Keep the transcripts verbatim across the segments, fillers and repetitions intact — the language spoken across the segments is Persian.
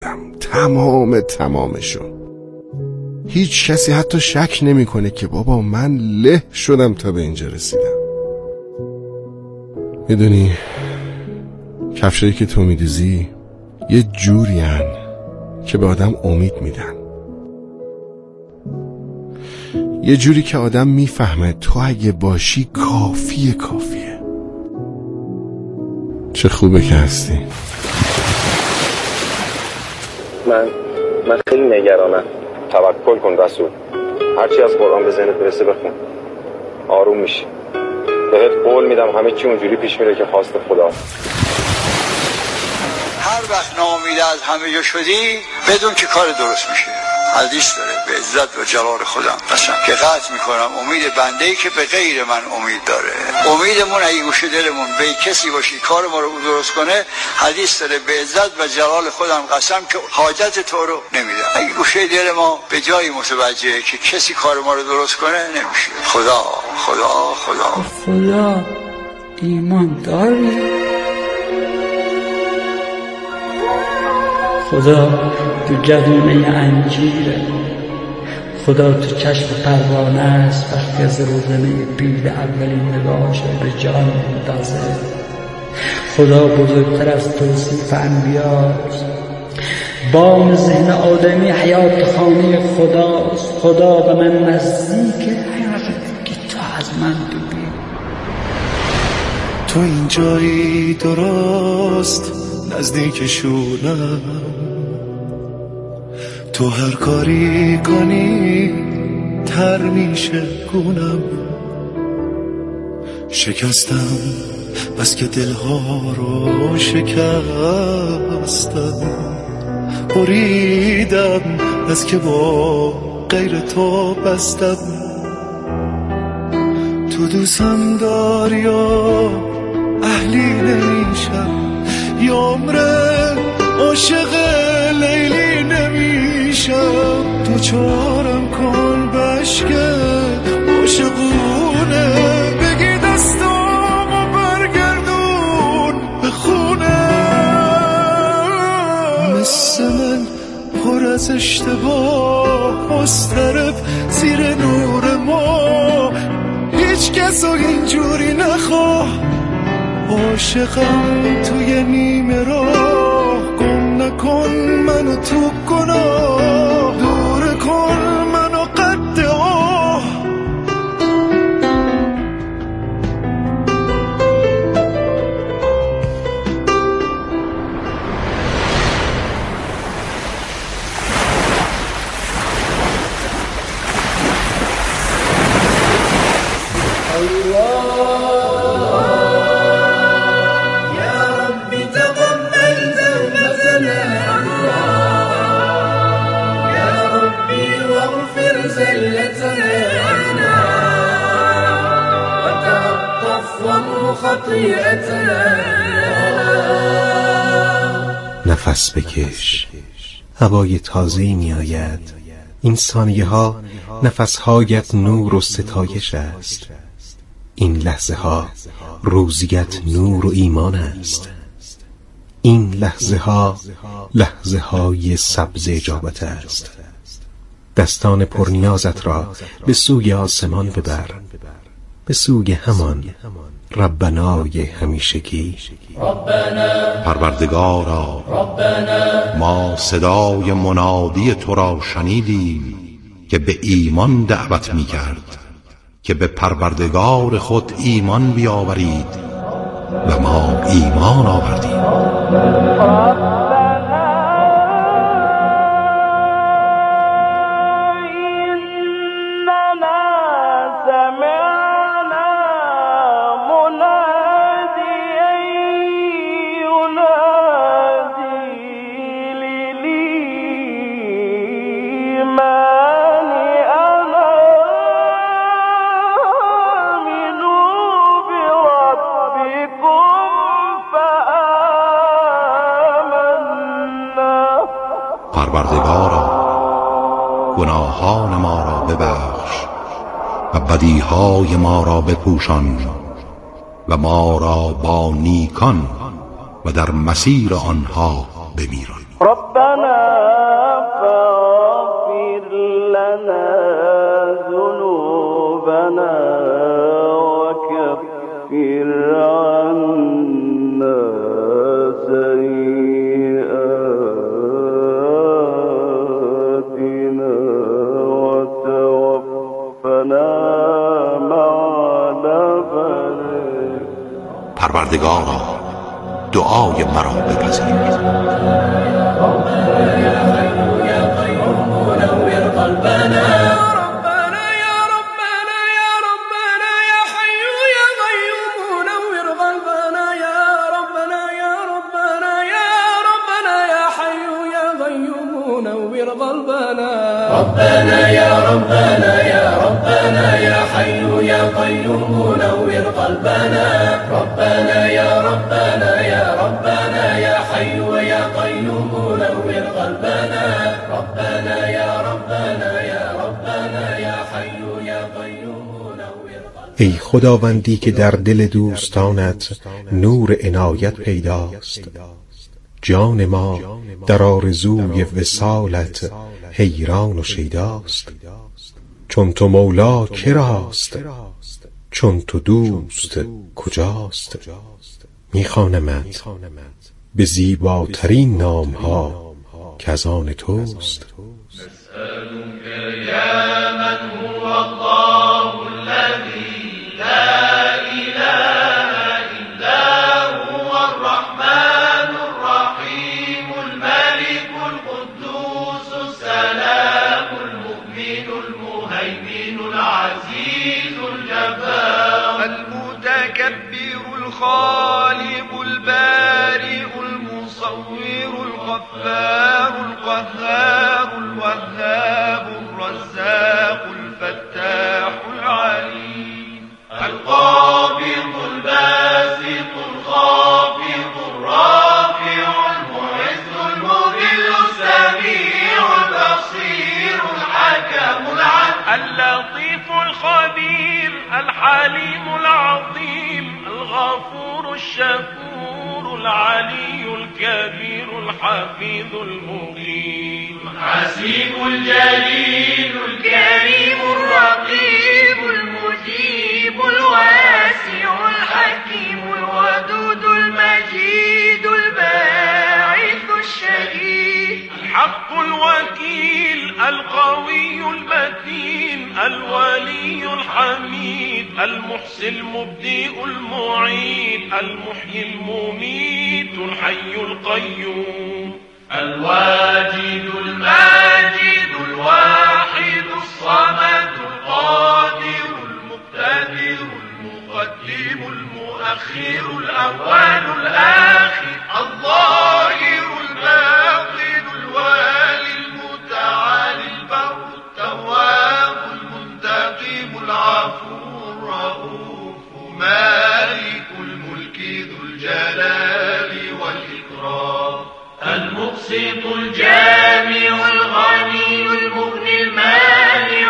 کردم، تمام تمامشو. هیچ کسی حتی شک نمیکنه که بابا من له شدم تا به اینجا رسیدم. میدونی کفشایی که تو میدوزی یه جوری هن که به آدم امید میدن، یه جوری که آدم میفهمه تو اگه باشی کافیه کافیه. چه خوبه که هستی. من من خیلی نگرانم. توکل کن رسول، هرچی از قرآن به ذهنت برسه بخون، آروم میشی. بهت قول میدم همه چی اونجوری پیش میره که خواست خداست. هر وقت ناامید از همه جا شدی بدون که کار درست میشه. حدیث داره به عزت و جلال خودم قسم که قطع میکنم امید بنده‌ای که به غیر من امید داره. امیدمون اگه گوشه دلمون به کسی باشی کار ما رو درست کنه، حدیث داره به عزت و جلال خودم قسم که حاجت تو رو نمیدم. اگه گوشه دل ما به جایی متوجهه که کسی کار ما رو درست کنه نمیشه. خدا خدا خدا خدا ایمان داری؟ خدا تو جوونه انجیره، خدا تو چشم پروانه است وقتی از روزنه پیل اولین نگاهش به جان میندازه. خدا بزرگتر از توصیف انبیاست، بام ذهن آدمی حیات خانه خداست. خدا به من نزدیکه که تو از من ببین. تو اینجایی درست نزدیکشونم، تو هر کاری کنی تر میشه گونم. شکستم بس که دلها رو شکستم، بریدم بس که با غیر تو بستم. تو دوستم داری یا اهلی نمیشم، یا عمره عاشق لیلی نمیشم. تو چارم کن بشکه عاشقونه، بگی دستامو برگردون به خونه. مثل من پر از اشتباه مضطرب زیر نور ما، هیچ کسو اینجوری نخواه. عاشقم توی نیمه راه، گم نکن منو تو گناه، دور کن منو قد آه. نفس بکش، هوای تازه‌ای می آید. این ثانیه ها نفس هایت نور و ستایش است. این لحظه ها روزیت نور و ایمان است. این لحظه ها لحظه های سبز اجابت است. دستان پرنیازت را به سوی آسمان ببر، به سوی همان ربنای همیشگی. پروردگارا، ما صدای منادی تو را شنیدیم که به ایمان دعوت می کرد که به پروردگار خود ایمان بیاورید و ما ایمان آوردیم. پروردگارا، گناهان ما را ببخش و بدیهای ما را بپوشان و ما را با نیکان و در مسیر آنها بمیران. ربنا فاغفر لنا ذنوبنا وكفر عنا سيئاتنا وتوفنا مع الأبرار. پروردگارا دعای مرا بپذیر. ربنا يا ربنا يا ربنا يا حي يا قيوم نور قلبنا. ربنا يا ربنا يا ربنا يا حي يا قيوم نور قلبنا. ربنا يا ربنا يا ربنا يا حي يا قيوم نور قلبنا. ای خداوندی که در دل دوستانت نور عنایت پیداست، جان ما در آرزوی وصالت حیران و شیداست. چون تو مولا کراست، چون تو دوست کجاست؟ میخوانمت به زیباترین نام ها که از آن توست. نسألك يا من هو الله الذي لا إله إلا هو الرحمن الرحيم الملك القدوس السلام المؤمن المهيمن العزيز الجبار المتكبر الخالق البارئ المصور الغفار القهار الوهاب الرزاق الفتاح العليم القابض الباسط الخافض الرافع المعز المذل السميع البصير الحكم العدل اللطيف الخبير الحليم العظيم الغفور الشكور العلي الكبير الحفيظ المقيم الحسيب الجليل الكريم الرقيب المجيب الواسع الحكيم الودود المجيد الباعث الشهيد الحق الوكيل القوي المتين الولي الحميد المحسن المبدئ المعيد المحيي المميت الحي القيوم الواجد الماجد الواحد الصمد القادر المقتدر المقدم المؤخر الأول الآخر الظاهر الباطن الوالي المتعالي البر التواب المنتقم العفو الرؤوف مالك الملك ذو الجلال والإكرام المقسط الجامع الغني المغني المانع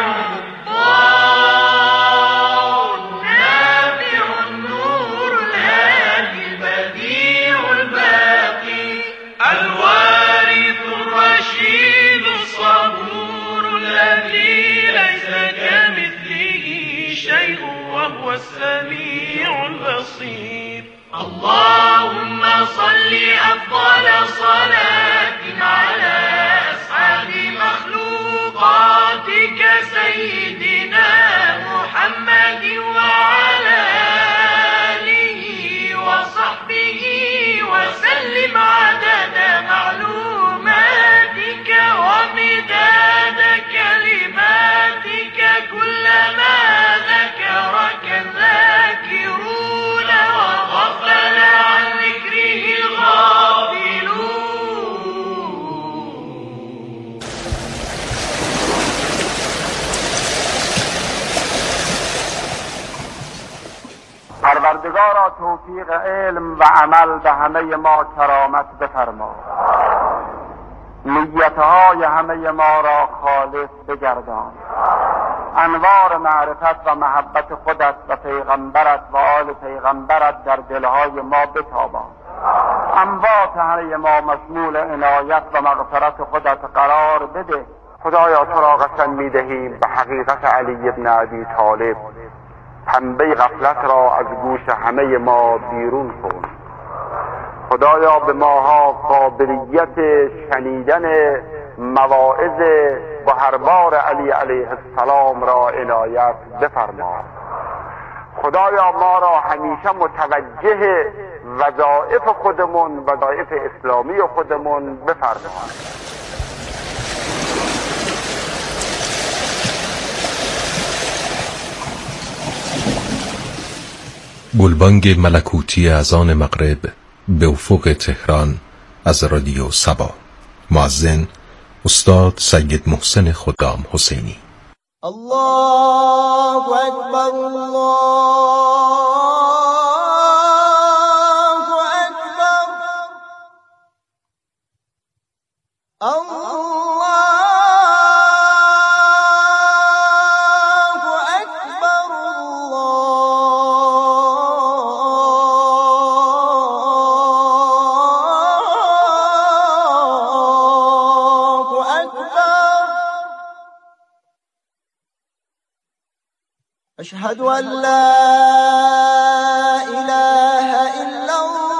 الضار النافع النور الهادي البديع الباقي الوارث الرشيد الصبور الذي ليس كمثله شيء وهو السميع البصير. اللهم صل أفضل صلاة على أسعد مخلوقاتك سيدنا محمد وعلى آله وصحبه وسلم عدد معلوماتك ومداد كلماتك كلما ذكرك الذاكرون وغفل عن ذكره الغافلون. پروردگارا توفیق علم و عمل به همه ما کرامت بفرما، نیتهای همه ما را خالص بگردان، انوار معرفت و محبت خودت و پیغمبرت و آل پیغمبرت در دلهای ما بتابان. اموات همه ما مشمول عنایت و مغفرت خودت قرار بده. خدایا تو را قسم میدهیم به حقیقت علی ابن ابی طالب، پنبه غفلت را از گوش همه ما بیرون کن. خدایا به ماها قابلیت شنیدن مواعظ و هربار علی علیه السلام را عنایت بفرما. خدایا ما را همیشه متوجه وظایف خودمون، وظایف اسلامی خودمون بفرما. گلبانگ ملکوتی اذان مغرب به افق تهران از رادیو سبا. مؤذن استاد سید محسن خدام حسینی. الله اکبر الله اکبر الله أشهد أن لا إله إلا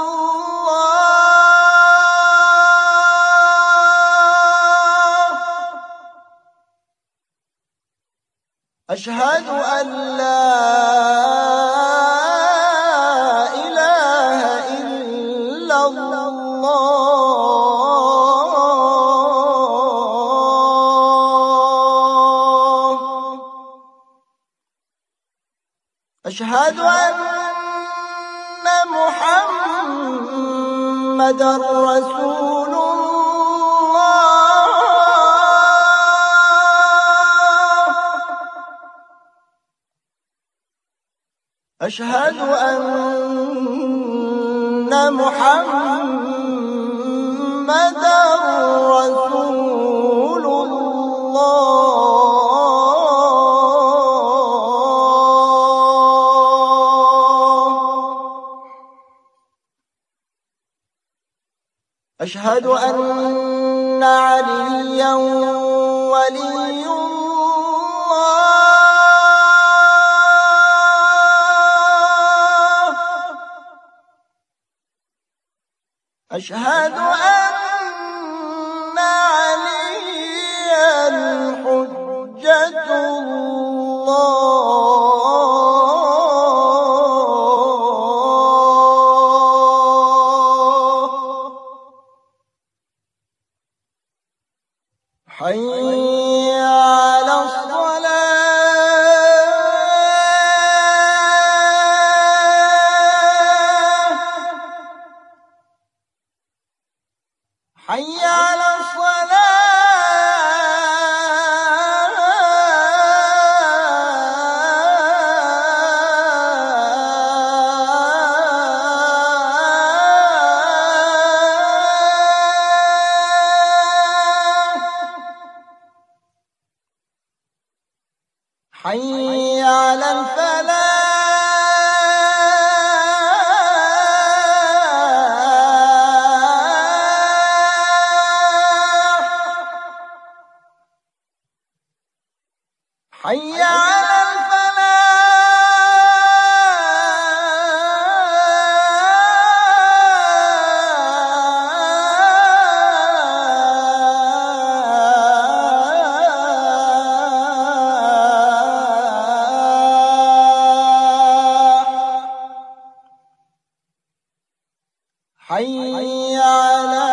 الله أشهد أن لا إله إلا الله أشهد أن محمدا رسول الله أشهد أن محمدا رسول الله أشهد أن عليا ولي الله أشهد أن عليا حجة الله حي على الصلاة حي على حي على الفلاح حي على حي على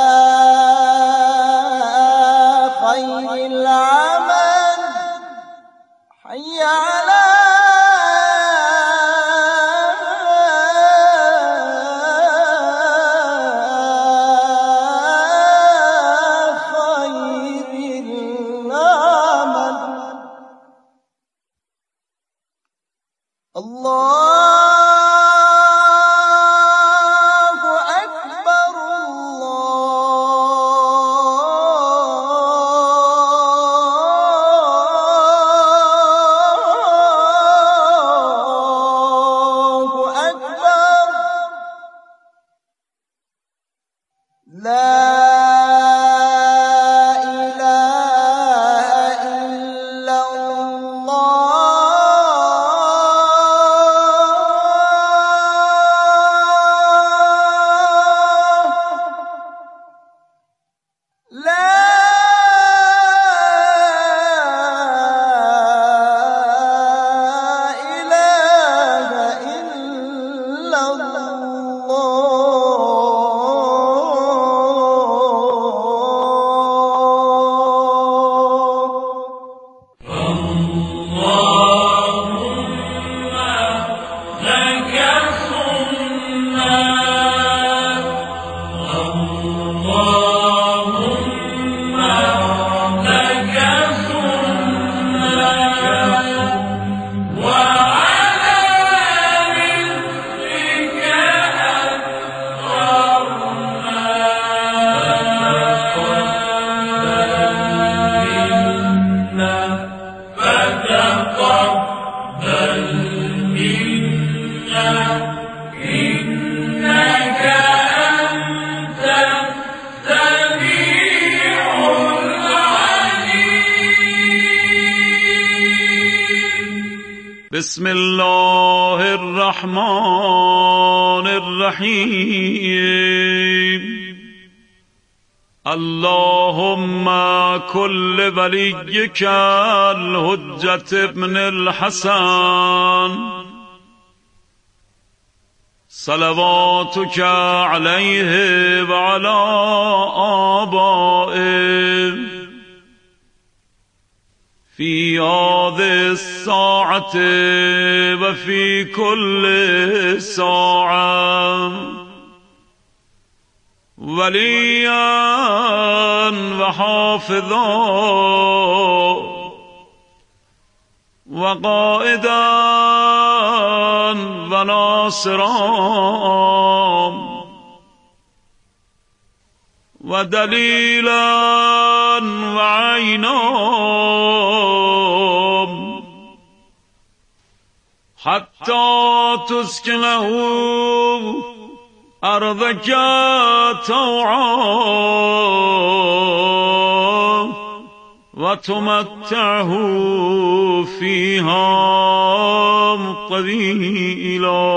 خير العمل حي على خير العمل الله بسم الله الرحمن الرحیم. اللهم كل وليك الحجة ابن الحسن صلواتك عليه وعلى آبائه في هذه الساعة وفي كل ساعة وليا وحافظا وقائدا وناصرا ودليلا وعينا حتى تسكنه أرضك طوعا وتمتعه فيها طويلا.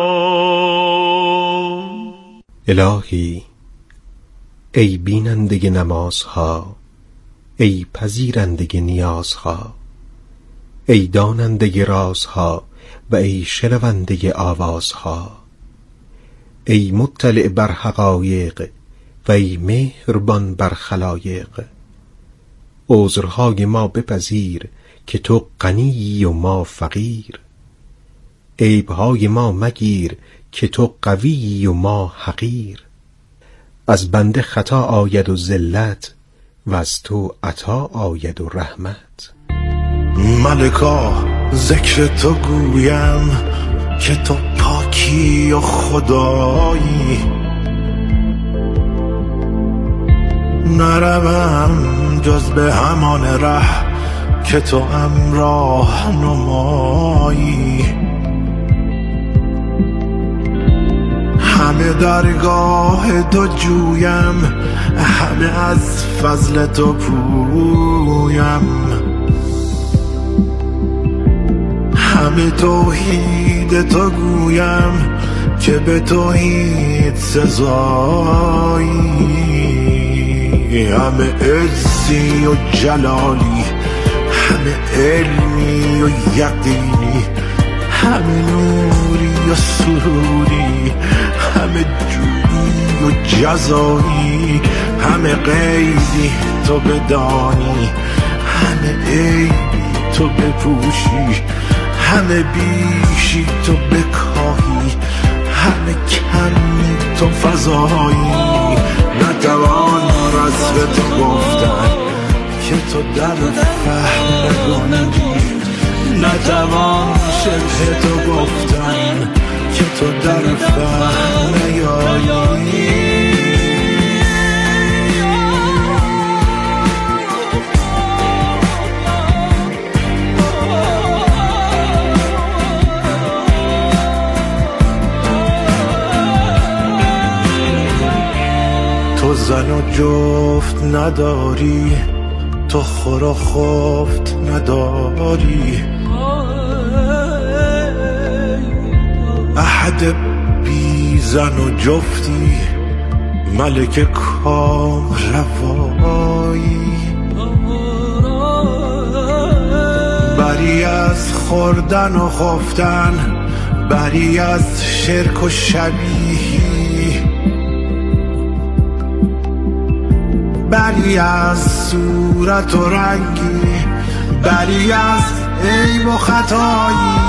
الهی ای بیننده نمازها، ای پذیرنده نیازها، ای داننده رازها و ای شنونده آوازها، ای مطلع بر حقایق و ای مهربان بر خلایق، عذرهای ما بپذیر که تو غنی و ما فقیر، عیبهای ما مگیر که تو قوی و ما حقیر، از بنده خطا آید و ذلت و از تو عطا آید و رحمت. ملکا ذکر تو گویم که تو پاکی و خدایی، نروم جز به همان ره که تو امراه نمایی، همه درگاه تو جویم، همه از فضل تو پویم، همه توحید تو گویم که به توحید سزایی، همه عزی و جلالی، همه علمی و یقینی، همه نوری و سروری، همه جویی و جزایی، همه غیبی تو بدانی، همه عیبی تو بپوشی، همه بیشی تو بکاهی، همه کمی تو فضایی، نتوان رزق تو گفتن که تو در فهم نگنجی، نتوان شبه تو گفتن که تو در فهم نیایی. تو زن و جفت نداری، تو خور و خفت نداری، احد بی زن و جفتی ملک کام روایی، بری از خوردن و خفتن، بری از شرک و شبیهی، بری از صورت و رنگی، بری از عیب و خطایی.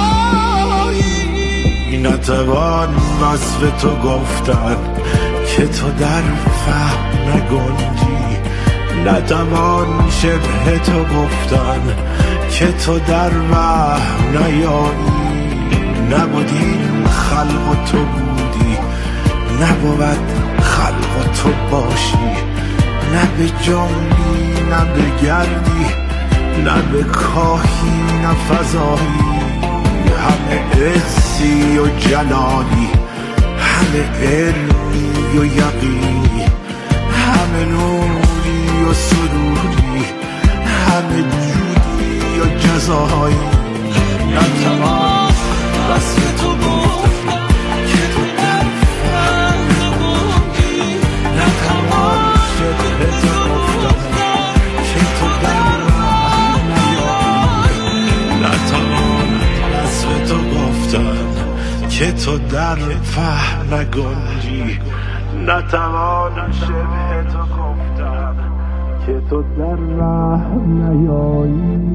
نتوان وصف تو گفتن که تو در فهم نگنجی، نتوان شبه تو گفتن که تو در وهم نیایی. نبودیم خلق و تو بودی، نبود خلق و تو باشی، نه به جنبی نه به گردی، نه به کاهی نه فضایی. همه عزی و جلالی، همه علمی و یقینی، همه نوری و سروری، همه جودی و جزایی. نتوان وصف تو گفتن که تو در فهم نگنجی، نتوان شبه تو گفتن که تو در وهم نیایی. نتوان وصف تو گفتن که تو در فهم نگنجی، نتوان شبه تو گفتن که تو در وهم نیایی.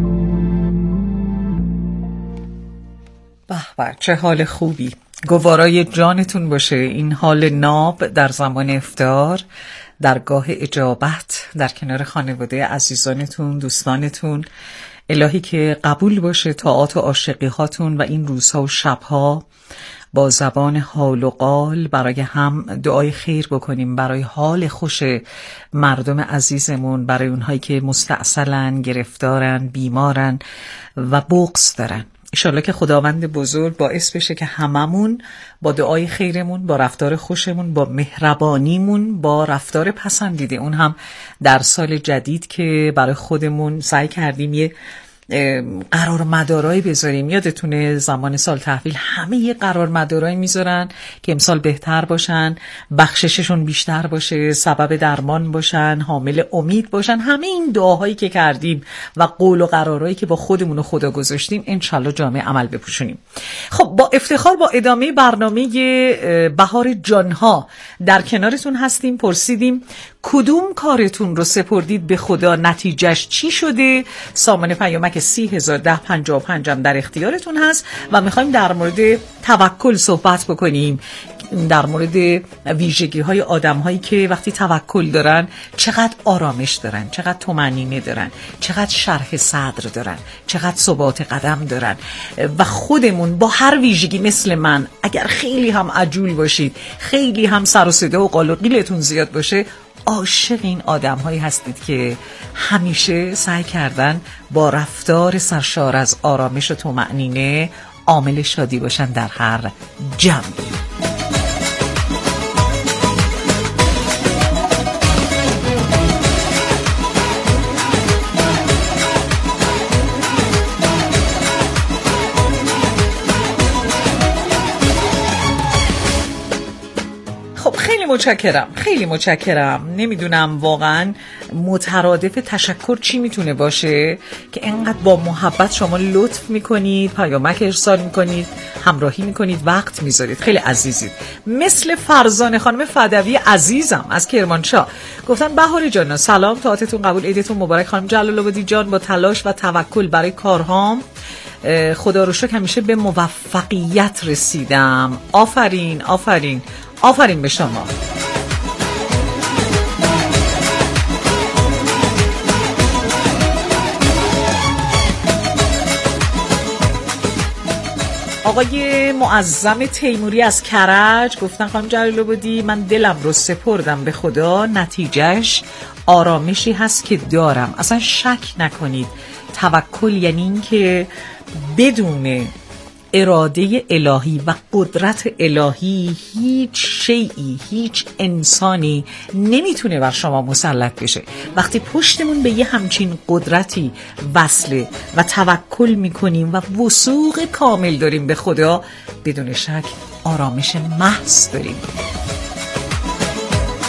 به به، چه حال خوبی. گوارای جانتون باشه این حال ناب در زمان افطار، در گاه اجابت، در کنار خانواده عزیزانتون، دوستانتون. الهی که قبول باشه طاعات و عاشقی هاتون و این روزها و شبها با زبان حال و قال برای هم دعای خیر بکنیم، برای حال خوش مردم عزیزمون، برای اونهایی که مستعسلن، گرفتارن، بیمارن و بغض دارن. انشالله که خداوند بزرگ باعث بشه که هممون با دعای خیرمون، با رفتار خوشمون، با مهربانیمون، با رفتار پسندیده اون هم در سال جدید که برای خودمون سعی کردیم یه قرار مدارایی بذاریم. یادتونه زمان سال تحویل همه یه قرار مدارایی میذارن که امسال بهتر باشن، بخشششون بیشتر باشه، سبب درمان باشن، حامل امید باشن. همه این دعاهایی که کردیم و قول و قرارهایی که با خودمون و خدا گذاشتیم انشالله جامعه عمل بپوشونیم. خب با افتخار با ادامه برنامه بهار جانها در کنارتون هستیم. پرسیدیم کدوم کارتون رو سپردید به خدا، نتیجهش چی شده؟ سامان پیامک سی هزار ده پنجاه و پنج در اختیارتون هست و میخوایم در مورد توکل صحبت بکنیم، در مورد ویژگی های آدم هایی که وقتی توکل دارن چقدر آرامش دارن، چقدر طمأنینه دارن، چقدر شرح صدر دارن، چقدر ثبات قدم دارن. و خودمون با هر ویژگی مثل من اگر خیلی هم عجول باشید، خیلی هم سر و صدا و قال و قیلتون زیاد باشه، عاشق این آدم هایی هستید که همیشه سعی کردن با رفتار سرشار از آرامش و طمأنینه عامل شادی باشن در هر جمعی. متشکرم، خیلی متشکرم. نمیدونم واقعا مترادف تشکر چی میتونه باشه که انقدر با محبت شما لطف میکنید، پیامک ارسال میکنید، همراهی میکنید، وقت میذارید. خیلی عزیزید. مثل فرزانه خانم فدوی عزیزم از کرمانشاه گفتن بهار جان سلام، طاعتتون قبول، عیدتون مبارک. خانم جلال آبادی جان با تلاش و توکل برای کارهام خدا رو شکر همیشه به موفقیت رسیدم. آفرین آفرین آفرین به شما. آقای معظم تیموری از کرج گفتن خانم جلال آبادی من دلم رو سپردم به خدا، نتیجهش آرامشی هست که دارم. اصلا شک نکنید توکل یعنی این که بدون اراده الهی و قدرت الهی هیچ شیئی، هیچ انسانی نمیتونه بر شما مسلط بشه. وقتی پشتمون به یه همچین قدرتی وصله و توکل میکنیم و وثوق کامل داریم به خدا، بدون شک آرامش محض داریم.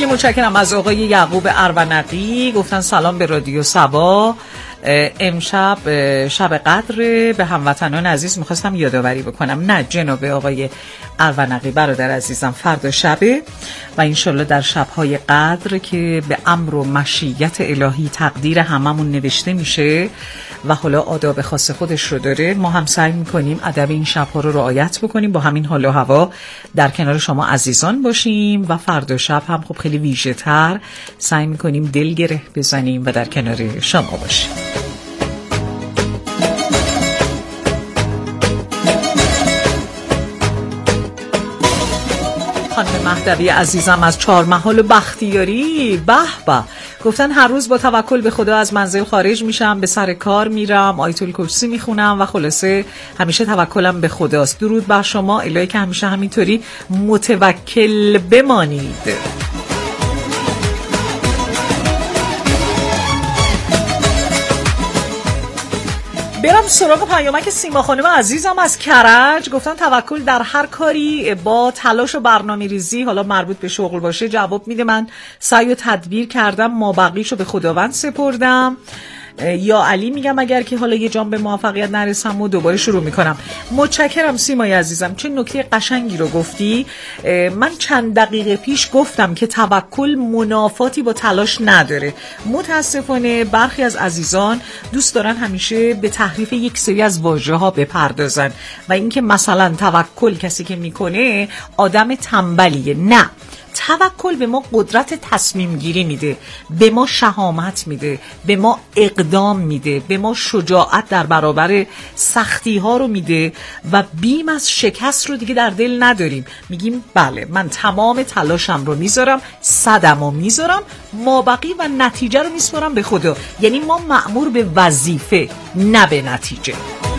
خیلی متشکرم از آقای یعقوب ارونقی، گفتن سلام به رادیو صبا. امشب شب قدر، به هموطنان عزیز میخواستم یادآوری بکنم. نه جناب آقای ارونقی برادر عزیزم، فردا شبه و انشالله در شبهای قدر که به امر و مشیت الهی تقدیر هممون نوشته میشه و حالا آداب خاص خودش رو داره، ما هم سعی میکنیم ادب این شبها رو رعایت بکنیم، با همین حال و هوا در کنار شما عزیزان باشیم و فردا شب هم خب خیلی ویژه تر سعی میکنیم دل گره بزنیم و در کنار شما باشیم. خانم مهدوی عزیزم از چهارمحال و بختیاری، به به، گفتن هر روز با توکل به خدا از منزل خارج میشم، به سر کار میرم، آیت الکرسی میخونم و خلاصه همیشه توکلم به خداست. درود بر شما، الهی که همیشه همینطوری متوکل بمانید. برم سراغ پیامک سیما خانم عزیزم از کرج، گفتن توکل در هر کاری با تلاش و برنامه‌ریزی، حالا مربوط به شغل باشه، جواب میده. من سعی و تدبیر کردم، مابقیشو به خداوند سپردم. یا علی میگم اگر که حالا یه جام به موفقیت نرسم و دوباره شروع میکنم. متشکرم سیمای عزیزم، چه نکته قشنگی رو گفتی. من چند دقیقه پیش گفتم که توکل منافاتی با تلاش نداره. متاسفانه برخی از عزیزان دوست دارن همیشه به تحریف یک سری از واژه ها بپردازن و اینکه مثلا توکل کسی که میکنه آدم تنبلیه. نه، توکل به ما قدرت تصمیم گیری میده، به ما شهامت میده، به ما اقدام میده، به ما شجاعت در برابر سختی ها رو میده و بیم از شکست رو دیگه در دل نداریم. میگیم بله من تمام تلاشم رو میذارم، صدم رو میذارم، مابقی و نتیجه رو میسپارم به خدا. یعنی ما مأمور به وظیفه نه به نتیجه.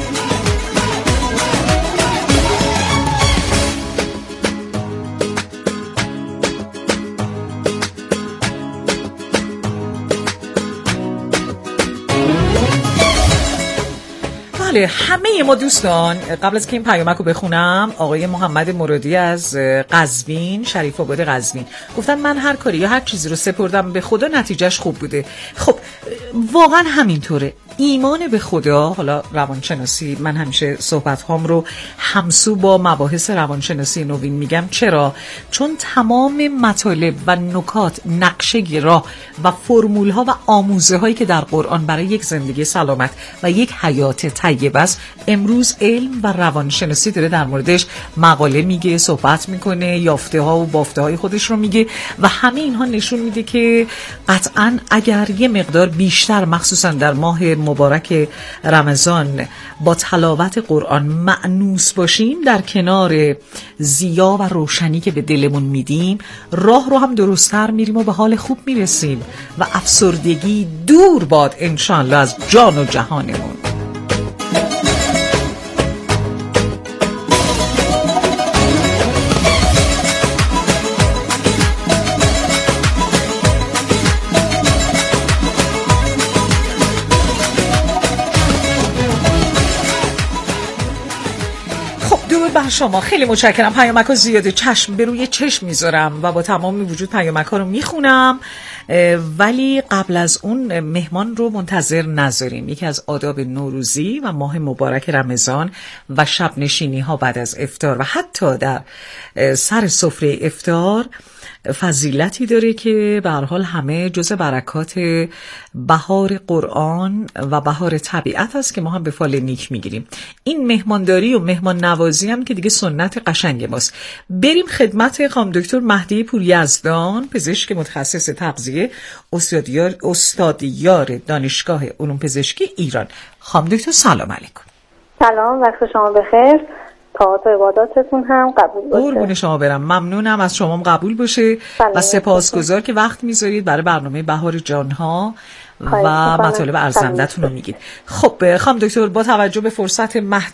بله، همه ما دوستان، قبل از که این پیامک رو بخونم، آقای محمد مرادی از قزوین، شریف آباد قزوین، گفتن من هر کاری یا هر چیزی رو سپردم به خدا نتیجهش خوب بوده. خب واقعا همینطوره. ایمان به خدا، حالا روانشناسی، من همیشه صحبت هام رو همسو با مباحث روانشناسی نوین میگم. چرا؟ چون تمام مطالب و نکات، نقشه راه و فرمول ها و آموزه هایی که در قرآن برای یک زندگی سلامت و یک حیات طیب است، امروز علم و روانشناسی داره در موردش مقاله میگه، صحبت میکنه، یافته ها و بافته های خودش رو میگه و همه اینها نشون میده که قطعاً اگر یه مقدار بیشتر، مخصوصا در ماه مبارک رمضان، با تلاوت قرآن مأنوس باشیم، در کنار ضیا و روشنی که به دلمون میدیم، راه رو هم درست‌تر میریم و به حال خوب میرسیم و افسردگی دور باد انشالله از جان و جهانمون. بر شما خیلی متشکرم. پیامک ها زیاده، چشم به روی چشم میذارم و با تمام وجود پیامک ها رو میخونم، ولی قبل از اون مهمان رو منتظر نذاریم. یکی از آداب نوروزی و ماه مبارک رمضان و شب نشینی ها بعد از افطار و حتی در سر سفره افطار فضیلتی داره که به هر حال همه جزء برکات بهار قرآن و بهار طبیعت است که ما هم به فال نیک میگیریم. این مهمانداری و مهمان نوازی هم که دیگه سنت قشنگ ماست. بریم خدمت خانم دکتر مهدی پوریزدان، پزشک متخصص تغذیه، استادیار استادیار دانشگاه علوم پزشکی ایران. خانم دکتر سلام علیکم. سلام، وقت شما بخیر. طاعات و عباداتتون هم قبول باشه. قربون شما برم، ممنونم از شما، قبول باشه و سپاسگزار که وقت میذارید برای برنامه بهار جانها و مطالب ارزنده‌تون رو میگید. خب خانم دکتر، با توجه به فرصت محدود